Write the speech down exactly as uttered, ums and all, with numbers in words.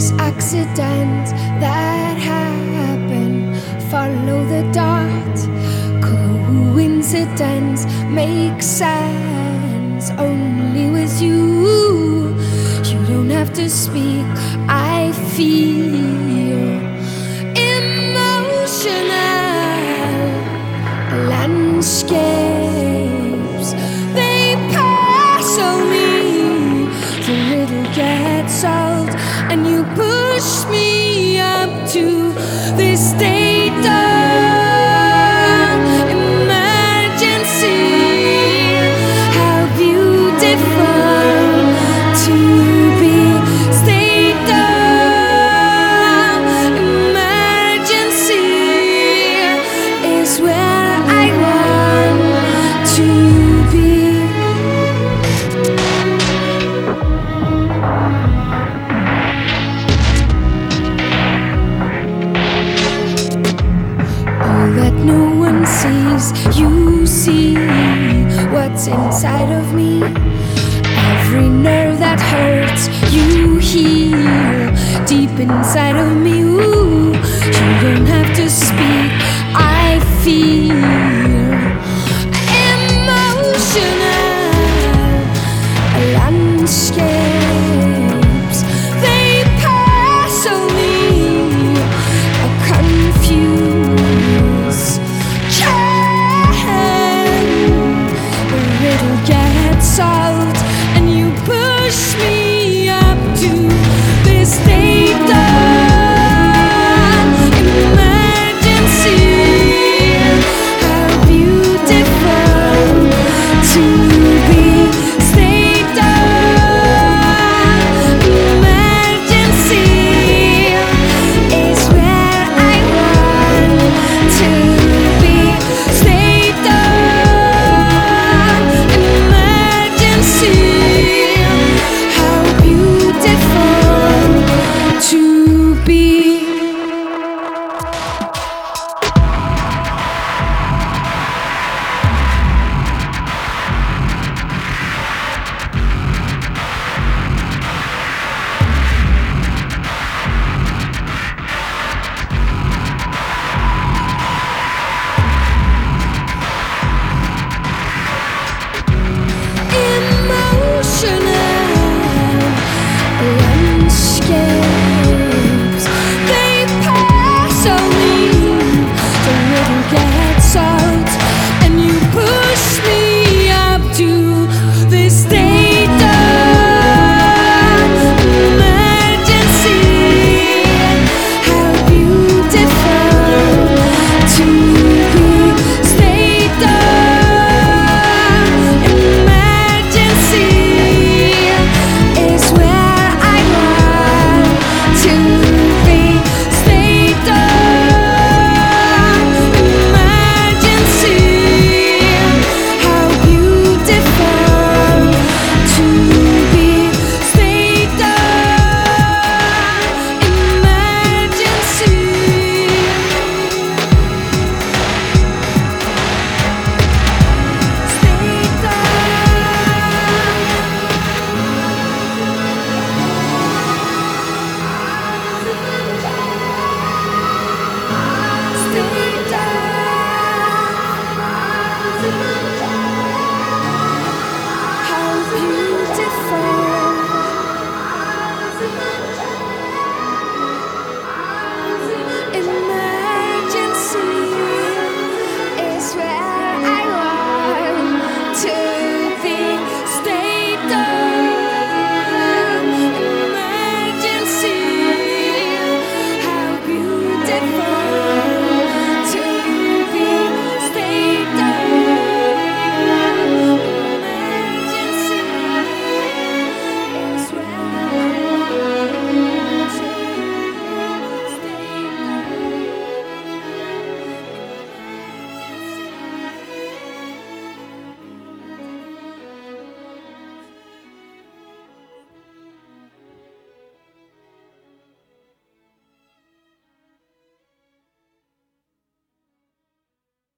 accident that happened. Follow the dot. Coincidence makes sense only with you. You don't have to speak. I feel emotional landscapes. They pass on me. The riddle gets solved, and you push me up to this state of emergency. How beautiful to be state of emergency is where I want to be. That no one sees, you see what's inside of me. Every nerve that hurts, you heal deep inside of me. Ooh, you don't have to speak.